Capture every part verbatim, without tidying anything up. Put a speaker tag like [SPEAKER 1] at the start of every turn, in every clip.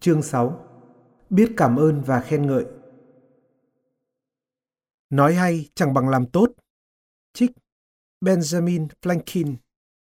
[SPEAKER 1] Chương sáu. Biết cảm ơn và khen ngợi. Nói hay chẳng bằng làm tốt. Trích Benjamin Franklin.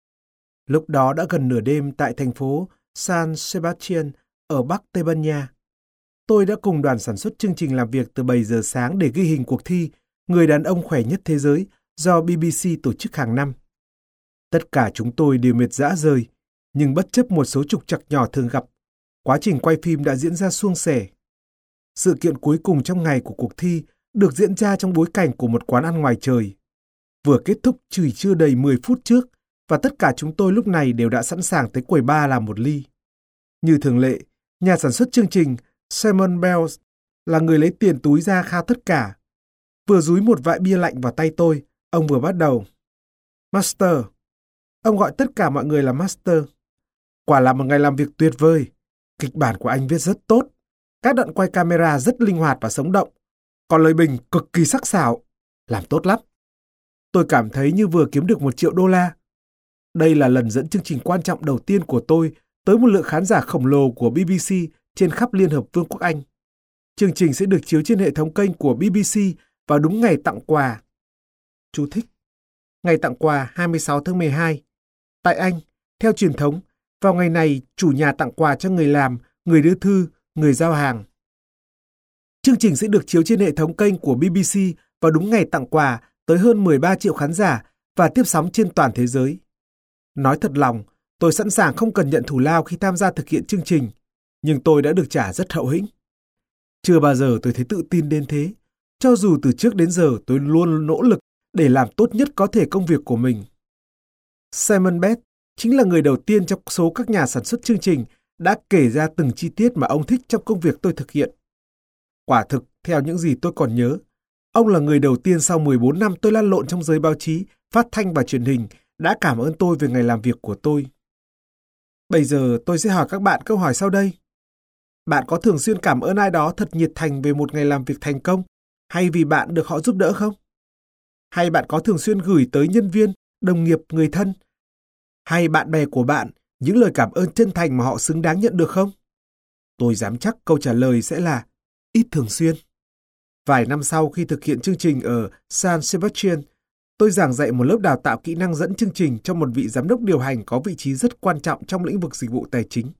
[SPEAKER 1] Lúc đó đã gần nửa đêm tại thành phố San Sebastian ở Bắc Tây Ban Nha. Tôi đã cùng đoàn sản xuất chương trình làm việc từ bảy giờ sáng để ghi hình cuộc thi Người đàn ông khỏe nhất thế giới do bê bê xê tổ chức hàng năm. Tất cả chúng tôi đều mệt rã rời, nhưng bất chấp một số trục trặc nhỏ thường gặp, quá trình quay phim đã diễn ra suôn sẻ. Sự kiện cuối cùng trong ngày của cuộc thi được diễn ra trong bối cảnh của một quán ăn ngoài trời. Vừa kết thúc chỉ chưa đầy mười phút trước, và tất cả chúng tôi lúc này đều đã sẵn sàng tới quầy bar làm một ly. Như thường lệ, nhà sản xuất chương trình Simon Bells là người lấy tiền túi ra khao tất cả. Vừa dúi một vại bia lạnh vào tay tôi, ông vừa bắt đầu. Master. Ông gọi tất cả mọi người là Master. Quả là một ngày làm việc tuyệt vời. Kịch bản của anh viết rất tốt. Các đoạn quay camera rất linh hoạt và sống động. Còn lời bình cực kỳ sắc sảo. Làm tốt lắm. Tôi cảm thấy như vừa kiếm được một triệu đô la. Đây là lần dẫn chương trình quan trọng đầu tiên của tôi tới một lượng khán giả khổng lồ của bê bê xê trên khắp Liên hợp Vương quốc Anh. Chương trình sẽ được chiếu trên hệ thống kênh của bê bê xê vào đúng ngày tặng quà. Chú thích. Ngày tặng quà hai mươi sáu tháng mười hai. Tại Anh, theo truyền thống, vào ngày này chủ nhà tặng quà cho người làm, người đưa thư, người giao hàng. Chương trình sẽ được chiếu trên hệ thống kênh của bê bê xê vào đúng ngày tặng quà tới hơn mười ba triệu khán giả và tiếp sóng trên toàn thế giới. Nói thật lòng, tôi sẵn sàng không cần nhận thù lao khi tham gia thực hiện chương trình, nhưng tôi đã được trả rất hậu hĩnh. Chưa bao giờ tôi thấy tự tin đến thế, cho dù từ trước đến giờ tôi luôn nỗ lực để làm tốt nhất có thể công việc của mình. Simon Best chính là người đầu tiên trong số các nhà sản xuất chương trình đã kể ra từng chi tiết mà ông thích trong công việc tôi thực hiện. Quả thực, theo những gì tôi còn nhớ, ông là người đầu tiên sau mười bốn năm tôi lăn lộn trong giới báo chí, phát thanh và truyền hình đã cảm ơn tôi về ngày làm việc của tôi. Bây giờ tôi sẽ hỏi các bạn câu hỏi sau đây. Bạn có thường xuyên cảm ơn ai đó thật nhiệt thành về một ngày làm việc thành công, hay vì bạn được họ giúp đỡ không? Hay bạn có thường xuyên gửi tới nhân viên, đồng nghiệp, người thân, hay bạn bè của bạn những lời cảm ơn chân thành mà họ xứng đáng nhận được không? Tôi dám chắc câu trả lời sẽ là ít thường xuyên. Vài năm sau khi thực hiện chương trình ở San Sebastian, tôi giảng dạy một lớp đào tạo kỹ năng dẫn chương trình cho một vị giám đốc điều hành có vị trí rất quan trọng trong lĩnh vực dịch vụ tài chính.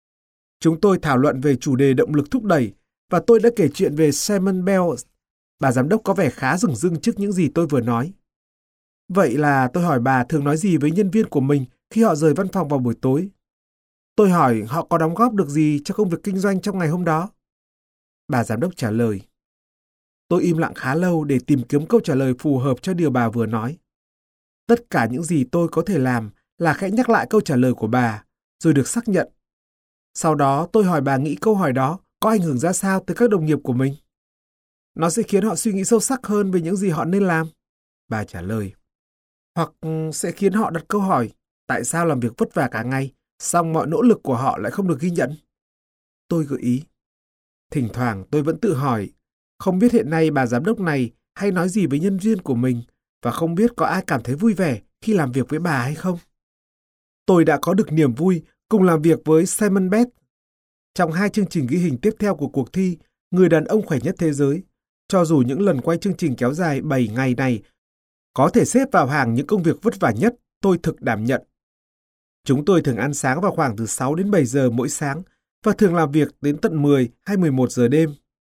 [SPEAKER 1] Chúng tôi thảo luận về chủ đề động lực thúc đẩy và tôi đã kể chuyện về Simon Bells. Bà giám đốc có vẻ khá rừng rưng trước những gì tôi vừa nói. Vậy là tôi hỏi bà thường nói gì với nhân viên của mình khi họ rời văn phòng vào buổi tối. Tôi hỏi họ có đóng góp được gì cho công việc kinh doanh trong ngày hôm đó. Bà giám đốc trả lời. Tôi im lặng khá lâu để tìm kiếm câu trả lời phù hợp cho điều bà vừa nói. Tất cả những gì tôi có thể làm là khẽ nhắc lại câu trả lời của bà, rồi được xác nhận. Sau đó tôi hỏi bà nghĩ câu hỏi đó có ảnh hưởng ra sao tới các đồng nghiệp của mình. Nó sẽ khiến họ suy nghĩ sâu sắc hơn về những gì họ nên làm. Bà trả lời. Hoặc sẽ khiến họ đặt câu hỏi tại sao làm việc vất vả cả ngày, song mọi nỗ lực của họ lại không được ghi nhận. Tôi gợi ý. Thỉnh thoảng tôi vẫn tự hỏi, không biết hiện nay bà giám đốc này hay nói gì với nhân viên của mình và không biết có ai cảm thấy vui vẻ khi làm việc với bà hay không. Tôi đã có được niềm vui cùng làm việc với Simon Best trong hai chương trình ghi hình tiếp theo của cuộc thi Người đàn ông khỏe nhất thế giới, cho dù những lần quay chương trình kéo dài bảy ngày này có thể xếp vào hàng những công việc vất vả nhất tôi thực đảm nhận. Chúng tôi thường ăn sáng vào khoảng từ sáu đến bảy giờ mỗi sáng và thường làm việc đến tận mười hay mười một giờ đêm.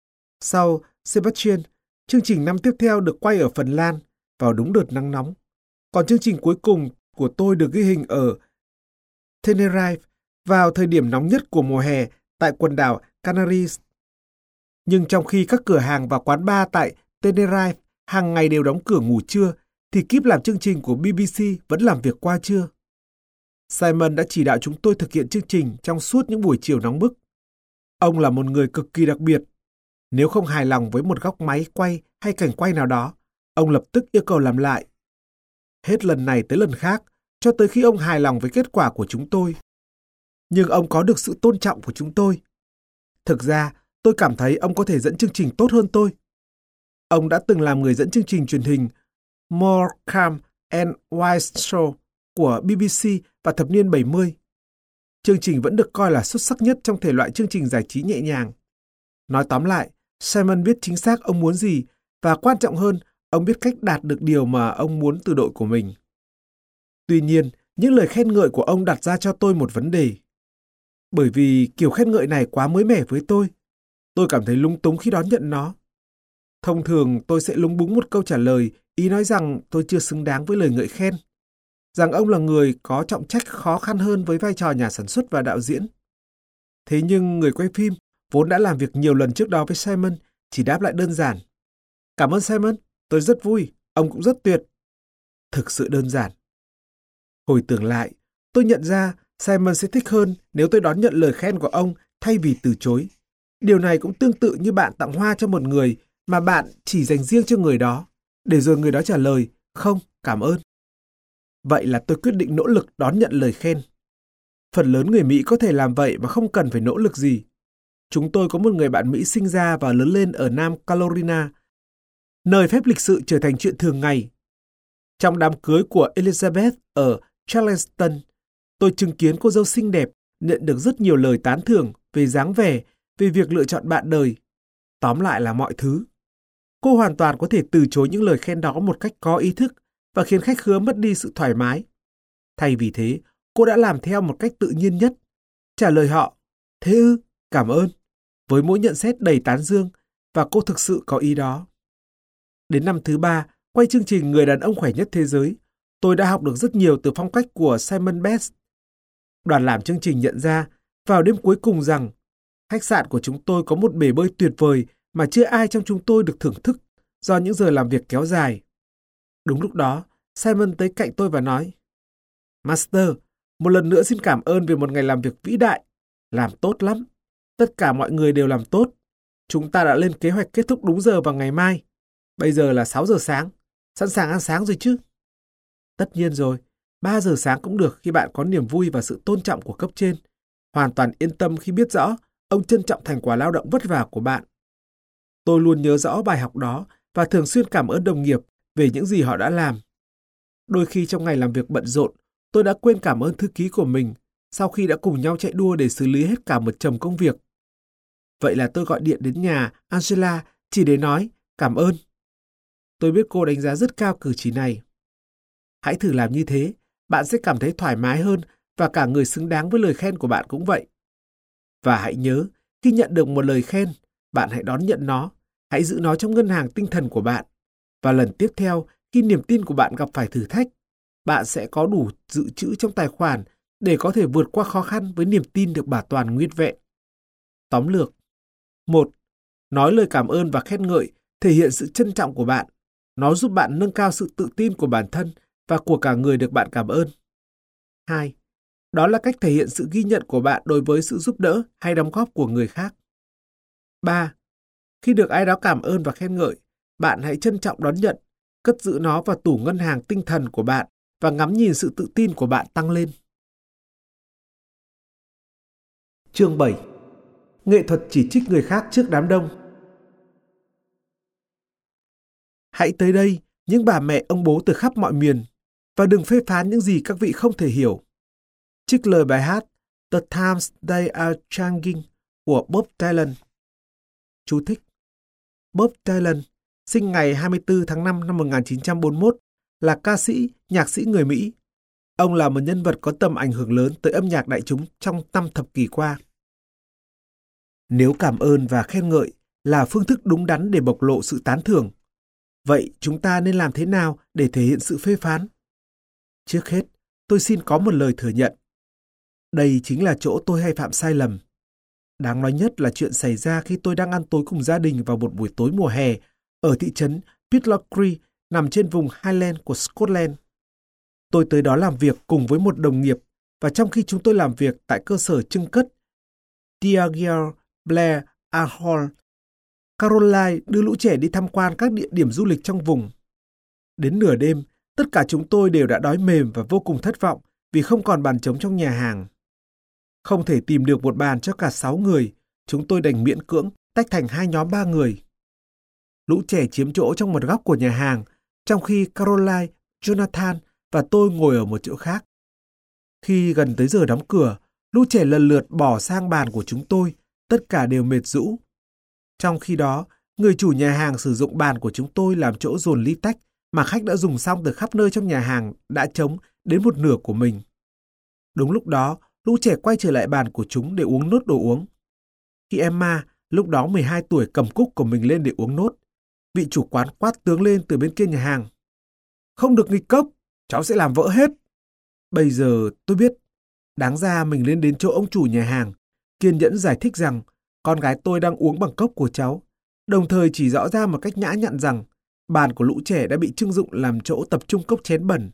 [SPEAKER 1] Sau Sebastian, chương trình năm tiếp theo được quay ở Phần Lan vào đúng đợt nắng nóng. Còn chương trình cuối cùng của tôi được ghi hình ở Tenerife vào thời điểm nóng nhất của mùa hè tại quần đảo Canaries. Nhưng trong khi các cửa hàng và quán bar tại Tenerife hàng ngày đều đóng cửa ngủ trưa, thì kíp làm chương trình của bê bê xê vẫn làm việc qua trưa. Simon đã chỉ đạo chúng tôi thực hiện chương trình trong suốt những buổi chiều nóng bức. Ông là một người cực kỳ đặc biệt. Nếu không hài lòng với một góc máy quay hay cảnh quay nào đó, ông lập tức yêu cầu làm lại. Hết lần này tới lần khác, cho tới khi ông hài lòng với kết quả của chúng tôi. Nhưng ông có được sự tôn trọng của chúng tôi. Thực ra, tôi cảm thấy ông có thể dẫn chương trình tốt hơn tôi. Ông đã từng làm người dẫn chương trình truyền hình Morecambe and Wise Show của bê bê xê vào thập niên bảy mươi. chương trình vẫn được coi là xuất sắc nhất trong thể loại chương trình giải trí nhẹ nhàng. Nói tóm lại, Simon biết chính xác ông muốn gì, và quan trọng hơn, ông biết cách đạt được điều mà ông muốn từ đội của mình. Tuy nhiên, những lời khen ngợi của ông đặt ra cho tôi một vấn đề. Bởi vì kiểu khen ngợi này quá mới mẻ với tôi, tôi cảm thấy lúng túng khi đón nhận nó. Thông thường tôi sẽ lúng búng một câu trả lời, ý nói rằng tôi chưa xứng đáng với lời ngợi khen, rằng ông là người có trọng trách khó khăn hơn với vai trò nhà sản xuất và đạo diễn. Thế nhưng người quay phim, vốn đã làm việc nhiều lần trước đó với Simon, chỉ đáp lại đơn giản. Cảm ơn Simon, tôi rất vui, ông cũng rất tuyệt. Thực sự đơn giản. Hồi tưởng lại, tôi nhận ra Simon sẽ thích hơn nếu tôi đón nhận lời khen của ông thay vì từ chối. Điều này cũng tương tự như bạn tặng hoa cho một người mà bạn chỉ dành riêng cho người đó, để rồi người đó trả lời, không, cảm ơn. Vậy là tôi quyết định nỗ lực đón nhận lời khen. Phần lớn người Mỹ có thể làm vậy mà không cần phải nỗ lực gì. Chúng tôi có một người bạn Mỹ sinh ra và lớn lên ở Nam Carolina, nơi phép lịch sự trở thành chuyện thường ngày. Trong đám cưới của Elizabeth ở Charleston, tôi chứng kiến cô dâu xinh đẹp nhận được rất nhiều lời tán thưởng về dáng vẻ, về việc lựa chọn bạn đời. Tóm lại là mọi thứ. Cô hoàn toàn có thể từ chối những lời khen đó một cách có ý thức và khiến khách khứa mất đi sự thoải mái. Thay vì thế, cô đã làm theo một cách tự nhiên nhất. Trả lời họ, thế ư, cảm ơn, với mỗi nhận xét đầy tán dương, và cô thực sự có ý đó. Đến năm thứ ba, quay chương trình Người đàn ông khỏe nhất thế giới, tôi đã học được rất nhiều từ phong cách của Simon Best. Đoàn làm chương trình nhận ra, vào đêm cuối cùng rằng, khách sạn của chúng tôi có một bể bơi tuyệt vời mà chưa ai trong chúng tôi được thưởng thức do những giờ làm việc kéo dài. Đúng lúc đó, Simon tới cạnh tôi và nói, Master, một lần nữa xin cảm ơn về một ngày làm việc vĩ đại. Làm tốt lắm. Tất cả mọi người đều làm tốt. Chúng ta đã lên kế hoạch kết thúc đúng giờ vào ngày mai. Bây giờ là sáu giờ sáng. Sẵn sàng ăn sáng rồi chứ? Tất nhiên rồi. ba giờ sáng cũng được khi bạn có niềm vui và sự tôn trọng của cấp trên. Hoàn toàn yên tâm khi biết rõ ông trân trọng thành quả lao động vất vả của bạn. Tôi luôn nhớ rõ bài học đó và thường xuyên cảm ơn đồng nghiệp về những gì họ đã làm. Đôi khi trong ngày làm việc bận rộn, tôi đã quên cảm ơn thư ký của mình sau khi đã cùng nhau chạy đua để xử lý hết cả một chồng công việc. Vậy là tôi gọi điện đến nhà Angela chỉ để nói cảm ơn. Tôi biết cô đánh giá rất cao cử chỉ này. Hãy thử làm như thế, bạn sẽ cảm thấy thoải mái hơn và cả người xứng đáng với lời khen của bạn cũng vậy. Và hãy nhớ, khi nhận được một lời khen, bạn hãy đón nhận nó, hãy giữ nó trong ngân hàng tinh thần của bạn. Và lần tiếp theo, khi niềm tin của bạn gặp phải thử thách, bạn sẽ có đủ dự trữ trong tài khoản để có thể vượt qua khó khăn với niềm tin được bảo toàn nguyên vẹn. Tóm lược. một. Nói lời cảm ơn và khen ngợi thể hiện sự trân trọng của bạn. Nó giúp bạn nâng cao sự tự tin của bản thân và của cả người được bạn cảm ơn. hai. Đó là cách thể hiện sự ghi nhận của bạn đối với sự giúp đỡ hay đóng góp của người khác. ba. Khi được ai đó cảm ơn và khen ngợi, bạn hãy trân trọng đón nhận, cất giữ nó vào tủ ngân hàng tinh thần của bạn và ngắm nhìn sự tự tin của bạn tăng lên. Chương bảy. Nghệ thuật chỉ trích người khác trước đám đông. Hãy tới đây, những bà mẹ ông bố từ khắp mọi miền, và đừng phê phán những gì các vị không thể hiểu. Trích lời bài hát The Times They Are Changing của Bob Dylan. Chú thích. Bob Dylan, sinh ngày hai mươi tư tháng năm năm một nghìn chín trăm bốn mươi mốt, là ca sĩ, nhạc sĩ người Mỹ. Ông là một nhân vật có tầm ảnh hưởng lớn tới âm nhạc đại chúng trong năm thập kỷ qua. Nếu cảm ơn và khen ngợi là phương thức đúng đắn để bộc lộ sự tán thưởng, vậy chúng ta nên làm thế nào để thể hiện sự phê phán? Trước hết, tôi xin có một lời thừa nhận. Đây chính là chỗ tôi hay phạm sai lầm. Đáng nói nhất là chuyện xảy ra khi tôi đang ăn tối cùng gia đình vào một buổi tối mùa hè ở thị trấn Pitlochry nằm trên vùng Highland của Scotland. Tôi tới đó làm việc cùng với một đồng nghiệp, và trong khi chúng tôi làm việc tại cơ sở trưng cất Diageo Blair Hall, Caroline đưa lũ trẻ đi tham quan các địa điểm du lịch trong vùng. Đến nửa đêm, tất cả chúng tôi đều đã đói mềm và vô cùng thất vọng vì không còn bàn trống trong nhà hàng. Không thể tìm được một bàn cho cả sáu người, chúng tôi đành miễn cưỡng tách thành hai nhóm ba người. Lũ trẻ chiếm chỗ trong một góc của nhà hàng, trong khi Caroline, Jonathan và tôi ngồi ở một chỗ khác. Khi gần tới giờ đóng cửa, lũ trẻ lần lượt bỏ sang bàn của chúng tôi, tất cả đều mệt rũ. Trong khi đó, người chủ nhà hàng sử dụng bàn của chúng tôi làm chỗ dồn ly tách mà khách đã dùng xong từ khắp nơi trong nhà hàng đã trống đến một nửa của mình. Đúng lúc đó, lũ trẻ quay trở lại bàn của chúng để uống nốt đồ uống. Khi Emma, lúc đó mười hai tuổi, cầm cúc của mình lên để uống nốt, vị chủ quán quát tướng lên từ bên kia nhà hàng. Không được nghịch cốc, cháu sẽ làm vỡ hết. Bây giờ tôi biết, đáng ra mình lên đến chỗ ông chủ nhà hàng, kiên nhẫn giải thích rằng con gái tôi đang uống bằng cốc của cháu, đồng thời chỉ rõ ra một cách nhã nhặn rằng bàn của lũ trẻ đã bị trưng dụng làm chỗ tập trung cốc chén bẩn.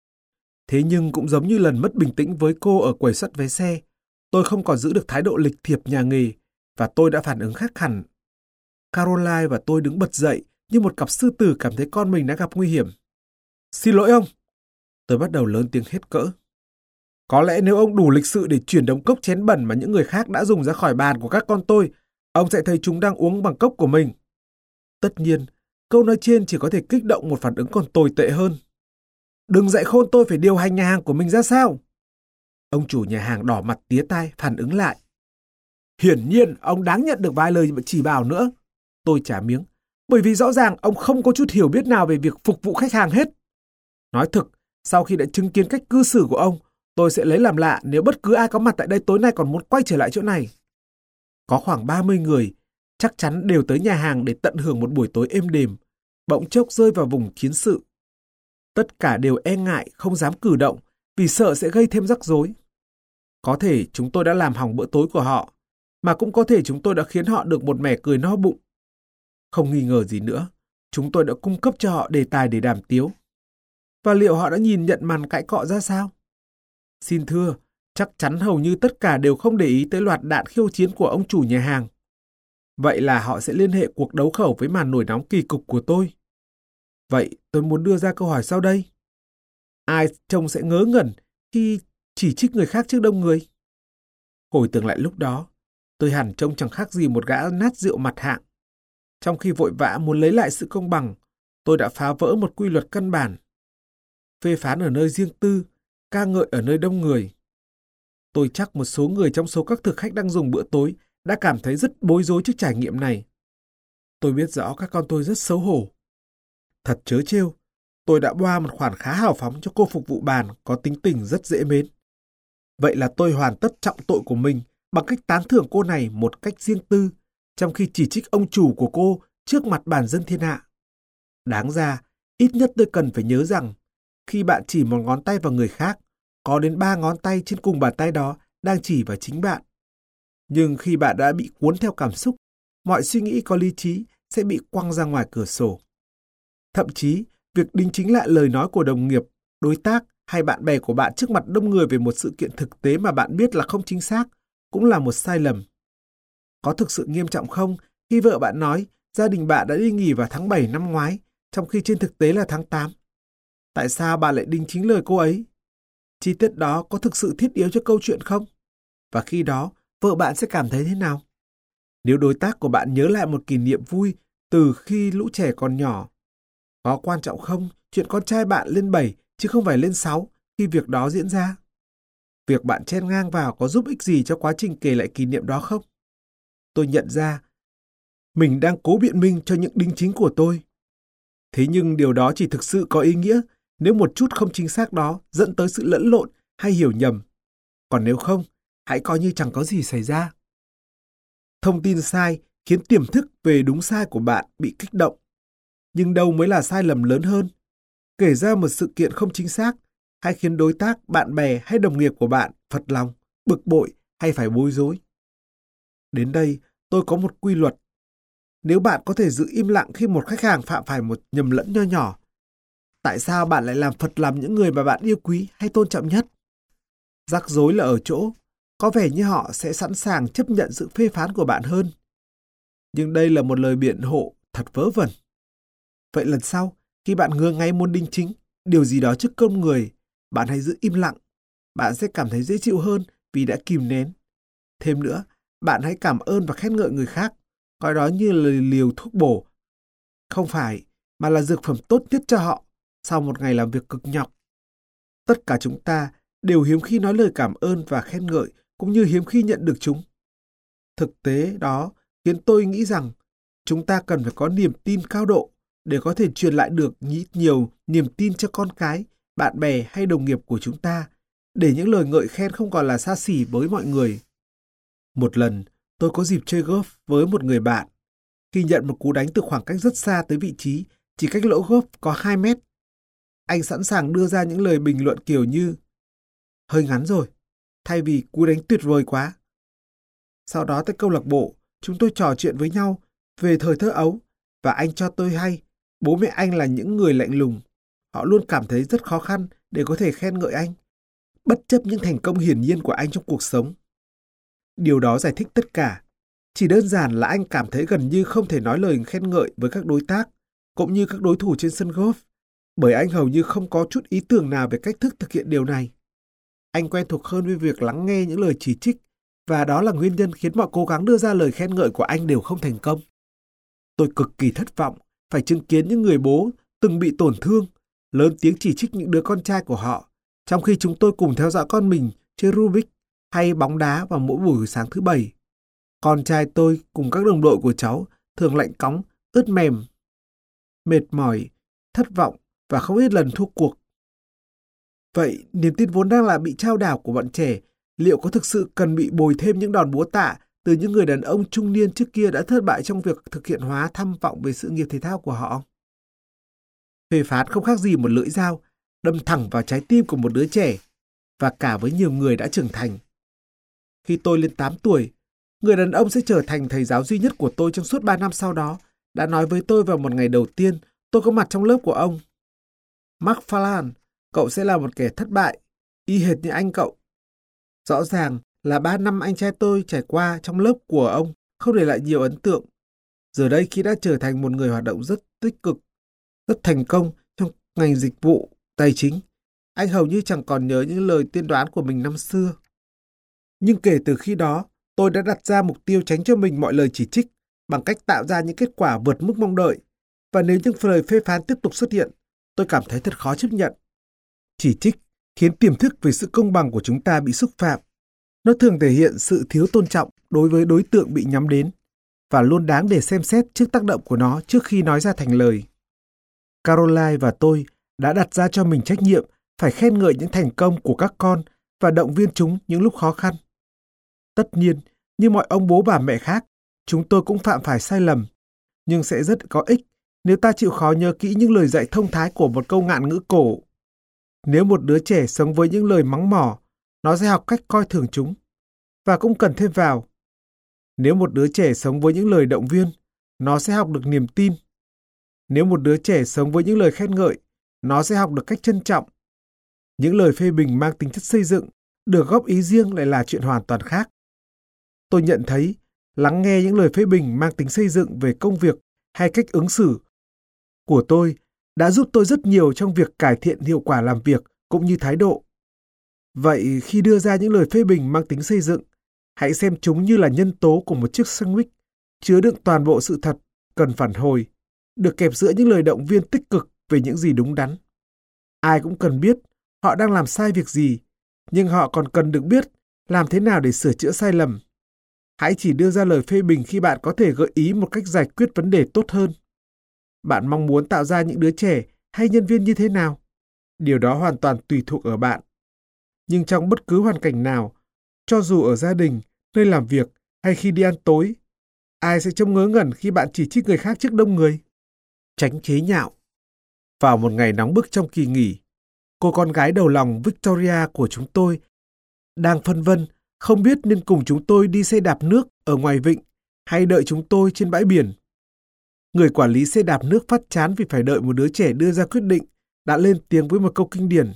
[SPEAKER 1] Thế nhưng cũng giống như lần mất bình tĩnh với cô ở quầy soát vé xe, tôi không còn giữ được thái độ lịch thiệp nhà nghề và tôi đã phản ứng khác hẳn. Caroline và tôi đứng bật dậy như một cặp sư tử cảm thấy con mình đã gặp nguy hiểm. Xin lỗi ông. Tôi bắt đầu lớn tiếng hết cỡ. Có lẽ nếu ông đủ lịch sự để chuyển đống cốc chén bẩn mà những người khác đã dùng ra khỏi bàn của các con tôi, ông sẽ thấy chúng đang uống bằng cốc của mình. Tất nhiên, câu nói trên chỉ có thể kích động một phản ứng còn tồi tệ hơn. Đừng dạy khôn tôi phải điều hành nhà hàng của mình ra sao. Ông chủ nhà hàng đỏ mặt tía tai phản ứng lại. Hiển nhiên, ông đáng nhận được vài lời chỉ bảo nữa. Tôi trả miếng, bởi vì rõ ràng ông không có chút hiểu biết nào về việc phục vụ khách hàng hết. Nói thực, sau khi đã chứng kiến cách cư xử của ông, tôi sẽ lấy làm lạ nếu bất cứ ai có mặt tại đây tối nay còn muốn quay trở lại chỗ này. Có khoảng ba mươi người, chắc chắn đều tới nhà hàng để tận hưởng một buổi tối êm đềm, bỗng chốc rơi vào vùng chiến sự. Tất cả đều e ngại, không dám cử động, vì sợ sẽ gây thêm rắc rối. Có thể chúng tôi đã làm hỏng bữa tối của họ, mà cũng có thể chúng tôi đã khiến họ được một mẻ cười no bụng. Không nghi ngờ gì nữa, chúng tôi đã cung cấp cho họ đề tài để đàm tiếu. Và liệu họ đã nhìn nhận màn cãi cọ ra sao? Xin thưa, chắc chắn hầu như tất cả đều không để ý tới loạt đạn khiêu chiến của ông chủ nhà hàng. Vậy là họ sẽ liên hệ cuộc đấu khẩu với màn nổi nóng kỳ cục của tôi. Vậy tôi muốn đưa ra câu hỏi sau đây. Ai trông sẽ ngớ ngẩn khi chỉ trích người khác trước đông người? Hồi tưởng lại lúc đó, tôi hẳn trông chẳng khác gì một gã nát rượu mặt hạng. Trong khi vội vã muốn lấy lại sự công bằng, tôi đã phá vỡ một quy luật căn bản. Phê phán ở nơi riêng tư, ca ngợi ở nơi đông người. Tôi chắc một số người trong số các thực khách đang dùng bữa tối đã cảm thấy rất bối rối trước trải nghiệm này. Tôi biết rõ các con tôi rất xấu hổ. Thật trớ trêu, tôi đã boa một khoản khá hào phóng cho cô phục vụ bàn có tính tình rất dễ mến. Vậy là tôi hoàn tất trọng tội của mình bằng cách tán thưởng cô này một cách riêng tư, trong khi chỉ trích ông chủ của cô trước mặt bàn dân thiên hạ. Đáng ra, ít nhất tôi cần phải nhớ rằng, khi bạn chỉ một ngón tay vào người khác, có đến ba ngón tay trên cùng bàn tay đó đang chỉ vào chính bạn. Nhưng khi bạn đã bị cuốn theo cảm xúc, mọi suy nghĩ có lý trí sẽ bị quăng ra ngoài cửa sổ. Thậm chí, việc đính chính lại lời nói của đồng nghiệp, đối tác hay bạn bè của bạn trước mặt đông người về một sự kiện thực tế mà bạn biết là không chính xác cũng là một sai lầm. Có thực sự nghiêm trọng không khi vợ bạn nói gia đình bạn đã đi nghỉ vào tháng bảy năm ngoái, trong khi trên thực tế là tháng tám? Tại sao bạn lại đính chính lời cô ấy? Chi tiết đó có thực sự thiết yếu cho câu chuyện không? Và khi đó, vợ bạn sẽ cảm thấy thế nào? Nếu đối tác của bạn nhớ lại một kỷ niệm vui từ khi lũ trẻ còn nhỏ, có quan trọng không chuyện con trai bạn lên bảy chứ không phải lên sáu khi việc đó diễn ra? Việc bạn chen ngang vào có giúp ích gì cho quá trình kể lại kỷ niệm đó không? Tôi nhận ra mình đang cố biện minh cho những đính chính của tôi. Thế nhưng điều đó chỉ thực sự có ý nghĩa nếu một chút không chính xác đó dẫn tới sự lẫn lộn hay hiểu nhầm. Còn nếu không, hãy coi như chẳng có gì xảy ra. Thông tin sai khiến tiềm thức về đúng sai của bạn bị kích động. Nhưng đâu mới là sai lầm lớn hơn? Kể ra một sự kiện không chính xác hay khiến đối tác, bạn bè hay đồng nghiệp của bạn phật lòng, bực bội hay phải bối rối. Đến đây, tôi có một quy luật. Nếu bạn có thể giữ im lặng khi một khách hàng phạm phải một nhầm lẫn nho nhỏ, tại sao bạn lại làm phật lòng những người mà bạn yêu quý hay tôn trọng nhất? Rắc rối là ở chỗ, có vẻ như họ sẽ sẵn sàng chấp nhận sự phê phán của bạn hơn. Nhưng đây là một lời biện hộ thật vớ vẩn. Vậy lần sau, khi bạn ngứa ngáy muốn đính chính điều gì đó trước công người, bạn hãy giữ im lặng. Bạn sẽ cảm thấy dễ chịu hơn vì đã kìm nén. Thêm nữa, bạn hãy cảm ơn và khen ngợi người khác, coi đó như là liều thuốc bổ. Không phải, mà là dược phẩm tốt nhất cho họ sau một ngày làm việc cực nhọc. Tất cả chúng ta đều hiếm khi nói lời cảm ơn và khen ngợi cũng như hiếm khi nhận được chúng. Thực tế đó khiến tôi nghĩ rằng chúng ta cần phải có niềm tin cao độ để có thể truyền lại được nhiều niềm tin cho con cái, bạn bè hay đồng nghiệp của chúng ta, để những lời ngợi khen không còn là xa xỉ với mọi người. Một lần, tôi có dịp chơi golf với một người bạn. Khi nhận một cú đánh từ khoảng cách rất xa tới vị trí, chỉ cách lỗ golf có hai mét, anh sẵn sàng đưa ra những lời bình luận kiểu như hơi ngắn rồi, thay vì cú đánh tuyệt vời quá. Sau đó tại câu lạc bộ, chúng tôi trò chuyện với nhau về thời thơ ấu, và anh cho tôi hay bố mẹ anh là những người lạnh lùng. Họ luôn cảm thấy rất khó khăn để có thể khen ngợi anh, bất chấp những thành công hiển nhiên của anh trong cuộc sống. Điều đó giải thích tất cả. Chỉ đơn giản là anh cảm thấy gần như không thể nói lời khen ngợi với các đối tác, cũng như các đối thủ trên sân golf, bởi anh hầu như không có chút ý tưởng nào về cách thức thực hiện điều này. Anh quen thuộc hơn với việc lắng nghe những lời chỉ trích, và đó là nguyên nhân khiến mọi cố gắng đưa ra lời khen ngợi của anh đều không thành công. Tôi cực kỳ thất vọng phải chứng kiến những người bố từng bị tổn thương, lớn tiếng chỉ trích những đứa con trai của họ, trong khi chúng tôi cùng theo dõi con mình chơi Rubik hay bóng đá vào mỗi buổi sáng thứ Bảy. Con trai tôi cùng các đồng đội của cháu thường lạnh cóng, ướt mềm, mệt mỏi, thất vọng và không ít lần thua cuộc. Vậy, niềm tin vốn đang là bị trao đảo của bọn trẻ, liệu có thực sự cần bị bồi thêm những đòn búa tạ từ những người đàn ông trung niên trước kia đã thất bại trong việc thực hiện hóa tham vọng về sự nghiệp thể thao của họ? Phê phán không khác gì một lưỡi dao, đâm thẳng vào trái tim của một đứa trẻ, và cả với nhiều người đã trưởng thành. Khi tôi lên tám tuổi, người đàn ông sẽ trở thành thầy giáo duy nhất của tôi trong suốt ba năm sau đó, đã nói với tôi vào một ngày đầu tiên tôi có mặt trong lớp của ông: Mark Falan, cậu sẽ là một kẻ thất bại, y hệt như anh cậu. Rõ ràng là ba năm anh trai tôi trải qua trong lớp của ông không để lại nhiều ấn tượng. Giờ đây khi đã trở thành một người hoạt động rất tích cực, rất thành công trong ngành dịch vụ, tài chính, anh hầu như chẳng còn nhớ những lời tiên đoán của mình năm xưa. Nhưng kể từ khi đó, tôi đã đặt ra mục tiêu tránh cho mình mọi lời chỉ trích bằng cách tạo ra những kết quả vượt mức mong đợi. Và nếu những lời phê phán tiếp tục xuất hiện, tôi cảm thấy thật khó chấp nhận. Chỉ trích khiến tiềm thức về sự công bằng của chúng ta bị xúc phạm. Nó thường thể hiện sự thiếu tôn trọng đối với đối tượng bị nhắm đến, và luôn đáng để xem xét trước tác động của nó trước khi nói ra thành lời. Caroline và tôi đã đặt ra cho mình trách nhiệm phải khen ngợi những thành công của các con và động viên chúng những lúc khó khăn. Tất nhiên, như mọi ông bố bà mẹ khác, chúng tôi cũng phạm phải sai lầm, nhưng sẽ rất có ích nếu ta chịu khó nhớ kỹ những lời dạy thông thái của một câu ngạn ngữ cổ. Nếu một đứa trẻ sống với những lời mắng mỏ, nó sẽ học cách coi thường chúng. Và cũng cần thêm vào, nếu một đứa trẻ sống với những lời động viên, nó sẽ học được niềm tin. Nếu một đứa trẻ sống với những lời khen ngợi, nó sẽ học được cách trân trọng. Những lời phê bình mang tính chất xây dựng, được góp ý riêng lại là chuyện hoàn toàn khác. Tôi nhận thấy, lắng nghe những lời phê bình mang tính xây dựng về công việc hay cách ứng xử của tôi đã giúp tôi rất nhiều trong việc cải thiện hiệu quả làm việc cũng như thái độ. Vậy khi đưa ra những lời phê bình mang tính xây dựng, hãy xem chúng như là nhân tố của một chiếc sandwich chứa đựng toàn bộ sự thật cần phản hồi, được kẹp giữa những lời động viên tích cực về những gì đúng đắn. Ai cũng cần biết họ đang làm sai việc gì, nhưng họ còn cần được biết làm thế nào để sửa chữa sai lầm. Hãy chỉ đưa ra lời phê bình khi bạn có thể gợi ý một cách giải quyết vấn đề tốt hơn. Bạn mong muốn tạo ra những đứa trẻ hay nhân viên như thế nào? Điều đó hoàn toàn tùy thuộc ở bạn. Nhưng trong bất cứ hoàn cảnh nào, cho dù ở gia đình, nơi làm việc hay khi đi ăn tối, ai sẽ trông ngớ ngẩn khi bạn chỉ trích người khác trước đông người? Tránh chế nhạo. Vào một ngày nóng bức trong kỳ nghỉ, cô con gái đầu lòng Victoria của chúng tôi đang phân vân không biết nên cùng chúng tôi đi xe đạp nước ở ngoài vịnh hay đợi chúng tôi trên bãi biển. Người quản lý xe đạp nước phát chán vì phải đợi một đứa trẻ đưa ra quyết định, đã lên tiếng với một câu kinh điển: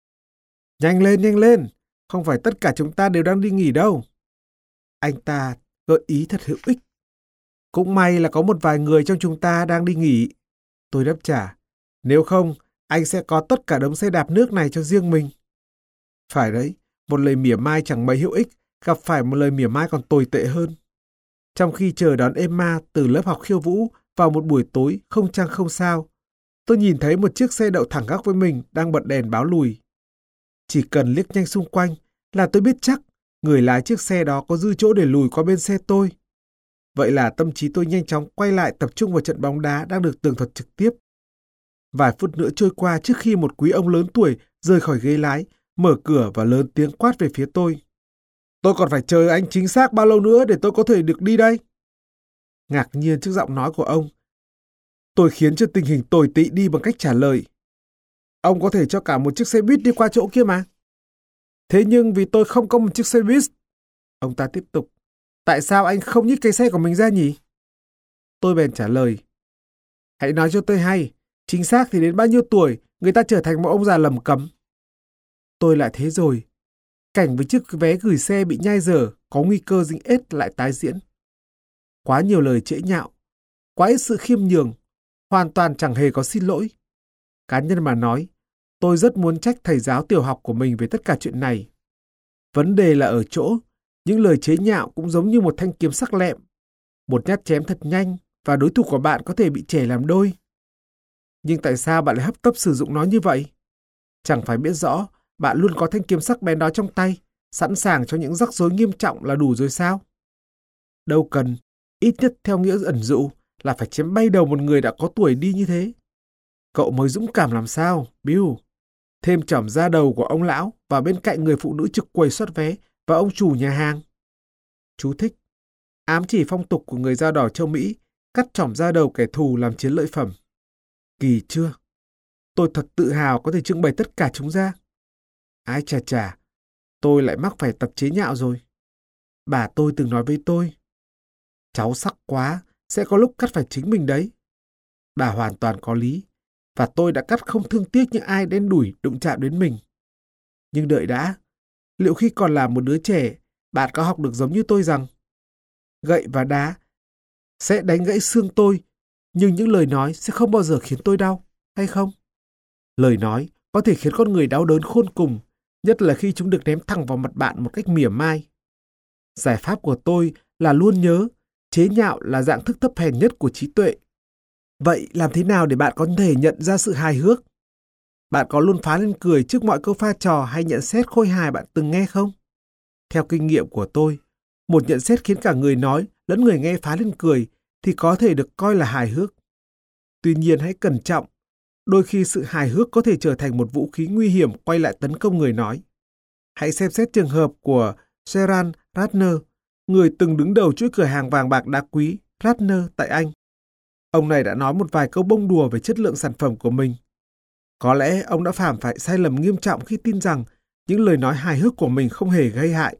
[SPEAKER 1] Nhanh lên, nhanh lên, không phải tất cả chúng ta đều đang đi nghỉ đâu. Anh ta gợi ý thật hữu ích. Cũng may là có một vài người trong chúng ta đang đi nghỉ. Tôi đáp trả, nếu không, anh sẽ có tất cả đống xe đạp nước này cho riêng mình. Phải đấy, một lời mỉa mai chẳng mấy hữu ích, gặp phải một lời mỉa mai còn tồi tệ hơn. Trong khi chờ đón Emma từ lớp học khiêu vũ vào một buổi tối không trăng không sao, tôi nhìn thấy một chiếc xe đậu thẳng gác với mình đang bật đèn báo lùi. Chỉ cần liếc nhanh xung quanh là tôi biết chắc người lái chiếc xe đó có dư chỗ để lùi qua bên xe tôi. Vậy là tâm trí tôi nhanh chóng quay lại tập trung vào trận bóng đá đang được tường thuật trực tiếp. Vài phút nữa trôi qua trước khi một quý ông lớn tuổi rời khỏi ghế lái, mở cửa và lớn tiếng quát về phía tôi. Tôi còn phải chờ anh chính xác bao lâu nữa để tôi có thể được đi đây? Ngạc nhiên trước giọng nói của ông, tôi khiến cho tình hình tồi tệ đi bằng cách trả lời. Ông có thể cho cả một chiếc xe buýt đi qua chỗ kia mà. Thế nhưng vì tôi không có một chiếc xe buýt. Ông ta tiếp tục. Tại sao anh không nhích cái xe của mình ra nhỉ? Tôi bèn trả lời. Hãy nói cho tôi hay, chính xác thì đến bao nhiêu tuổi người ta trở thành một ông già lầm cấm. Tôi lại thế rồi. Cảnh với chiếc vé gửi xe bị nhai dở có nguy cơ dính ết lại tái diễn. Quá nhiều lời trễ nhạo, quá ít sự khiêm nhường, hoàn toàn chẳng hề có xin lỗi. Cá nhân mà nói, tôi rất muốn trách thầy giáo tiểu học của mình về tất cả chuyện này. Vấn đề là ở chỗ, những lời chế nhạo cũng giống như một thanh kiếm sắc lẹm. Một nhát chém thật nhanh và đối thủ của bạn có thể bị chẻ làm đôi. Nhưng tại sao bạn lại hấp tấp sử dụng nó như vậy? Chẳng phải biết rõ bạn luôn có thanh kiếm sắc bén đó trong tay, sẵn sàng cho những rắc rối nghiêm trọng là đủ rồi sao? Đâu cần, ít nhất theo nghĩa ẩn dụ là phải chém bay đầu một người đã có tuổi đi như thế. Cậu mới dũng cảm làm sao, Bill? Thêm chỏm da đầu của ông lão và bên cạnh người phụ nữ trực quầy soát vé và ông chủ nhà hàng. Chú thích. Ám chỉ phong tục của người da đỏ châu Mỹ, cắt chỏm da đầu kẻ thù làm chiến lợi phẩm. Kỳ chưa? Tôi thật tự hào có thể trưng bày tất cả chúng ra. Ái chà chà, tôi lại mắc phải tập chế nhạo rồi. Bà tôi từng nói với tôi, cháu sắc quá, sẽ có lúc cắt phải chính mình đấy. Bà hoàn toàn có lý, và tôi đã cắt không thương tiếc những ai đen đủi đụng chạm đến mình. Nhưng đợi đã, liệu khi còn là một đứa trẻ, bạn có học được giống như tôi rằng gậy và đá sẽ đánh gãy xương tôi, nhưng những lời nói sẽ không bao giờ khiến tôi đau, hay không? Lời nói có thể khiến con người đau đớn khôn cùng, nhất là khi chúng được ném thẳng vào mặt bạn một cách mỉa mai. Giải pháp của tôi là luôn nhớ, chế nhạo là dạng thức thấp hèn nhất của trí tuệ. Vậy làm thế nào để bạn có thể nhận ra sự hài hước? Bạn có luôn phá lên cười trước mọi câu pha trò hay nhận xét khôi hài bạn từng nghe không? Theo kinh nghiệm của tôi, một nhận xét khiến cả người nói lẫn người nghe phá lên cười thì có thể được coi là hài hước. Tuy nhiên hãy cẩn trọng, đôi khi sự hài hước có thể trở thành một vũ khí nguy hiểm quay lại tấn công người nói. Hãy xem xét trường hợp của Gerald Ratner, người từng đứng đầu chuỗi cửa hàng vàng bạc đá quý Ratner tại Anh. Ông này đã nói một vài câu bông đùa về chất lượng sản phẩm của mình. Có lẽ ông đã phạm phải sai lầm nghiêm trọng khi tin rằng những lời nói hài hước của mình không hề gây hại.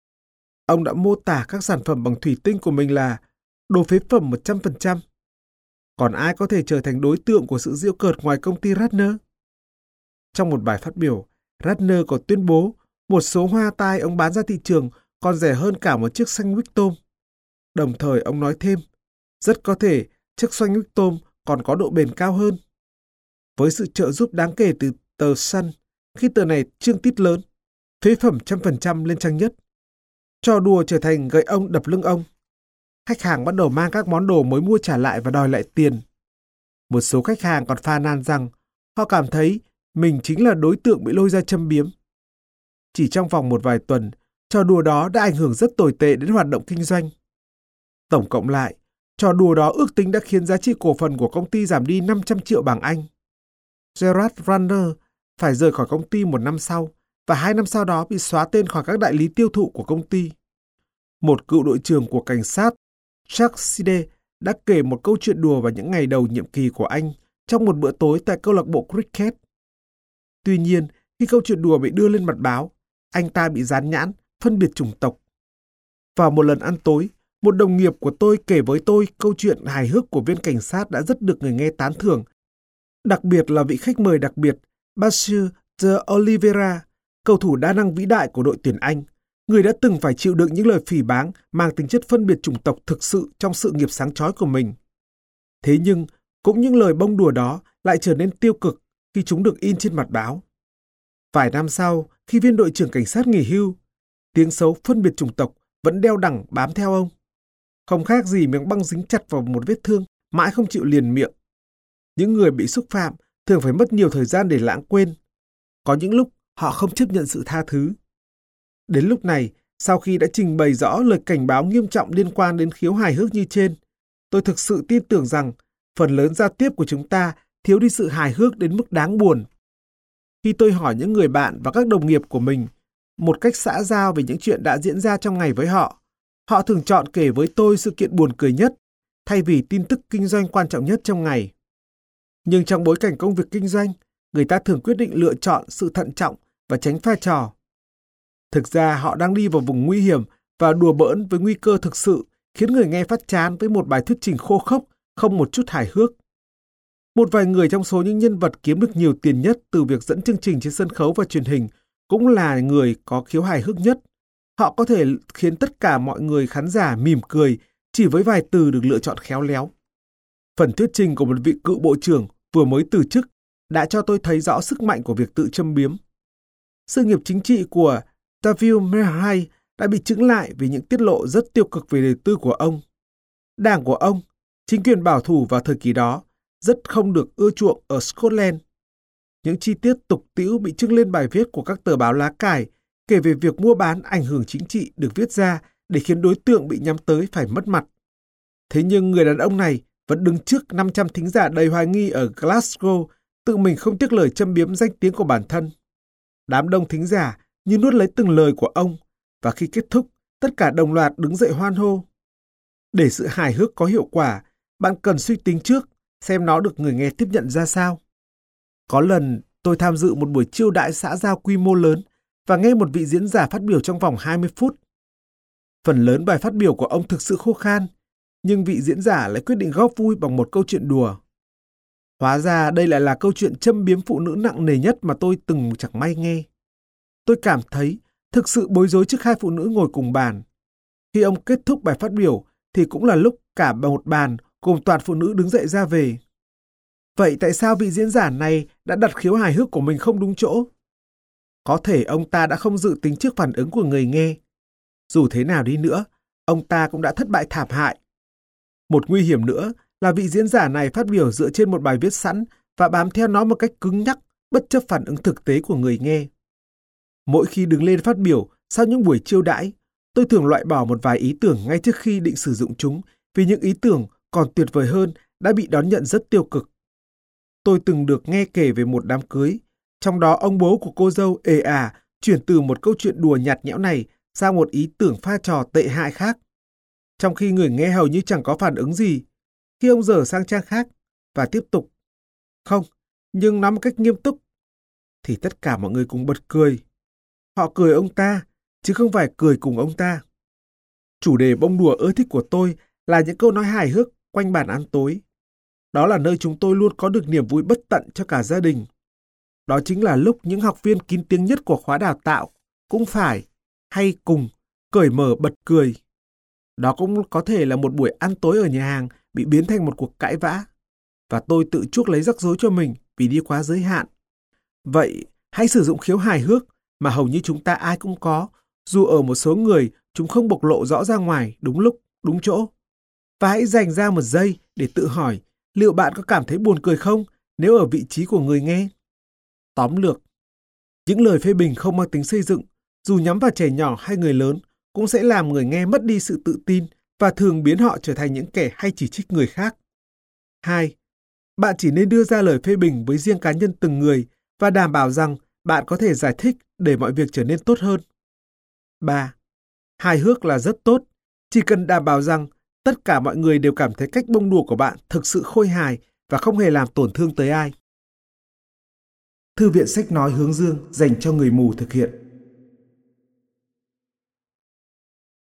[SPEAKER 1] Ông đã mô tả các sản phẩm bằng thủy tinh của mình là đồ phế phẩm một trăm phần trăm. Còn ai có thể trở thành đối tượng của sự giễu cợt ngoài công ty Ratner? Trong một bài phát biểu, Ratner còn tuyên bố một số hoa tai ông bán ra thị trường còn rẻ hơn cả một chiếc sandwich tôm. Đồng thời ông nói thêm, rất có thể chiếc sandwich tôm còn có độ bền cao hơn. Với sự trợ giúp đáng kể từ tờ Sun, khi tờ này trương tít lớn, phế phẩm trăm phần trăm lên trang nhất, trò đùa trở thành gậy ông đập lưng ông. Khách hàng bắt đầu mang các món đồ mới mua trả lại và đòi lại tiền. Một số khách hàng còn phàn nàn rằng họ cảm thấy mình chính là đối tượng bị lôi ra châm biếm. Chỉ trong vòng một vài tuần, trò đùa đó đã ảnh hưởng rất tồi tệ đến hoạt động kinh doanh. Tổng cộng lại, trò đùa đó ước tính đã khiến giá trị cổ phần của công ty giảm đi năm trăm triệu bảng Anh. Gerald Ratner phải rời khỏi công ty một năm sau và hai năm sau đó bị xóa tên khỏi các đại lý tiêu thụ của công ty. Một cựu đội trưởng của cảnh sát, Chuck Side, đã kể một câu chuyện đùa vào những ngày đầu nhiệm kỳ của anh trong một bữa tối tại câu lạc bộ cricket. Tuy nhiên, khi câu chuyện đùa bị đưa lên mặt báo, anh ta bị dán nhãn phân biệt chủng tộc. Vào một lần ăn tối, một đồng nghiệp của tôi kể với tôi câu chuyện hài hước của viên cảnh sát đã rất được người nghe tán thưởng, đặc biệt là vị khách mời đặc biệt, Bashir de Oliveira, cầu thủ đa năng vĩ đại của đội tuyển Anh, người đã từng phải chịu đựng những lời phỉ báng mang tính chất phân biệt chủng tộc thực sự trong sự nghiệp sáng chói của mình. Thế nhưng, cũng những lời bông đùa đó lại trở nên tiêu cực khi chúng được in trên mặt báo. Vài năm sau, khi viên đội trưởng cảnh sát nghỉ hưu, tiếng xấu phân biệt chủng tộc vẫn đeo đẳng bám theo ông. Không khác gì miếng băng dính chặt vào một vết thương, mãi không chịu liền miệng. Những người bị xúc phạm thường phải mất nhiều thời gian để lãng quên. Có những lúc họ không chấp nhận sự tha thứ. Đến lúc này, Sau khi đã trình bày rõ lời cảnh báo nghiêm trọng liên quan đến khiếu hài hước như trên, tôi thực sự tin tưởng rằng phần lớn giao tiếp của chúng ta thiếu đi sự hài hước đến mức đáng buồn. Khi tôi hỏi những người bạn và các đồng nghiệp của mình một cách xã giao về những chuyện đã diễn ra trong ngày với họ, họ thường chọn kể với tôi sự kiện buồn cười nhất thay vì tin tức kinh doanh quan trọng nhất trong ngày. Nhưng trong bối cảnh công việc kinh doanh, người ta thường quyết định lựa chọn sự thận trọng và tránh pha trò. Thực ra họ đang đi vào vùng nguy hiểm và đùa bỡn với nguy cơ thực sự khiến người nghe phát chán với một bài thuyết trình khô khốc, không một chút hài hước. Một vài người trong số những nhân vật kiếm được nhiều tiền nhất từ việc dẫn chương trình trên sân khấu và truyền hình cũng là người có khiếu hài hước nhất. Họ có thể khiến tất cả mọi người khán giả mỉm cười chỉ với vài từ được lựa chọn khéo léo. Phần thuyết trình của một vị cựu bộ trưởng vừa mới từ chức đã cho tôi thấy rõ sức mạnh của việc tự châm biếm. Sự nghiệp chính trị của David Mehay đã bị chững lại vì những tiết lộ rất tiêu cực về đời tư của ông. Đảng của ông, chính quyền bảo thủ vào thời kỳ đó, rất không được ưa chuộng ở Scotland. Những chi tiết tục tĩu bị trưng lên bài viết của các tờ báo lá cải kể về việc mua bán ảnh hưởng chính trị được viết ra để khiến đối tượng bị nhắm tới phải mất mặt. Thế nhưng người đàn ông này vẫn đứng trước năm trăm thính giả đầy hoài nghi ở Glasgow, tự mình không tiếc lời châm biếm danh tiếng của bản thân. Đám đông thính giả như nuốt lấy từng lời của ông, và khi kết thúc, tất cả đồng loạt đứng dậy hoan hô. Để sự hài hước có hiệu quả, bạn cần suy tính trước xem nó được người nghe tiếp nhận ra sao. Có lần tôi tham dự một buổi chiêu đãi xã giao quy mô lớn và nghe một vị diễn giả phát biểu trong vòng hai mươi phút. Phần lớn bài phát biểu của ông thực sự khô khan, nhưng vị diễn giả lại quyết định góp vui bằng một câu chuyện đùa. Hóa ra đây lại là câu chuyện châm biếm phụ nữ nặng nề nhất mà tôi từng chẳng may nghe. Tôi cảm thấy thực sự bối rối trước hai phụ nữ ngồi cùng bàn. Khi ông kết thúc bài phát biểu thì cũng là lúc cả một bàn gồm toàn phụ nữ đứng dậy ra về. Vậy tại sao vị diễn giả này đã đặt khiếu hài hước của mình không đúng chỗ? Có thể ông ta đã không dự tính trước phản ứng của người nghe. Dù thế nào đi nữa, ông ta cũng đã thất bại thảm hại. Một nguy hiểm nữa là vị diễn giả này phát biểu dựa trên một bài viết sẵn và bám theo nó một cách cứng nhắc, bất chấp phản ứng thực tế của người nghe. Mỗi khi đứng lên phát biểu sau những buổi chiêu đãi, tôi thường loại bỏ một vài ý tưởng ngay trước khi định sử dụng chúng, vì những ý tưởng còn tuyệt vời hơn đã bị đón nhận rất tiêu cực. Tôi từng được nghe kể về một đám cưới, trong đó ông bố của cô dâu ề ả chuyển từ một câu chuyện đùa nhạt nhẽo này sang một ý tưởng pha trò tệ hại khác. Trong khi người nghe hầu như chẳng có phản ứng gì, khi ông dở sang trang khác và tiếp tục, không, nhưng nói một cách nghiêm túc, thì tất cả mọi người cùng bật cười. Họ cười ông ta, chứ không phải cười cùng ông ta. Chủ đề bông đùa ưa thích của tôi là những câu nói hài hước quanh bàn ăn tối. Đó là nơi chúng tôi luôn có được niềm vui bất tận cho cả gia đình. Đó chính là lúc những học viên kín tiếng nhất của khóa đào tạo cũng phải, hay cùng, cởi mở bật cười. Đó cũng có thể là một buổi ăn tối ở nhà hàng bị biến thành một cuộc cãi vã. Và tôi tự chuốc lấy rắc rối cho mình vì đi quá giới hạn. Vậy, hãy sử dụng khiếu hài hước mà hầu như chúng ta ai cũng có, dù ở một số người chúng không bộc lộ rõ ra ngoài đúng lúc, đúng chỗ. Và hãy dành ra một giây để tự hỏi liệu bạn có cảm thấy buồn cười không nếu ở vị trí của người nghe. Tóm lược, những lời phê bình không mang tính xây dựng, dù nhắm vào trẻ nhỏ hay người lớn, cũng sẽ làm người nghe mất đi sự tự tin và thường biến họ trở thành những kẻ hay chỉ trích người khác. hai. Bạn chỉ nên đưa ra lời phê bình với riêng cá nhân từng người và đảm bảo rằng bạn có thể giải thích để mọi việc trở nên tốt hơn. ba. Hài hước là rất tốt, chỉ cần đảm bảo rằng tất cả mọi người đều cảm thấy cách bông đùa của bạn thực sự khôi hài và không hề làm tổn thương tới ai. Thư viện Sách Nói Hướng Dương dành cho người mù thực hiện.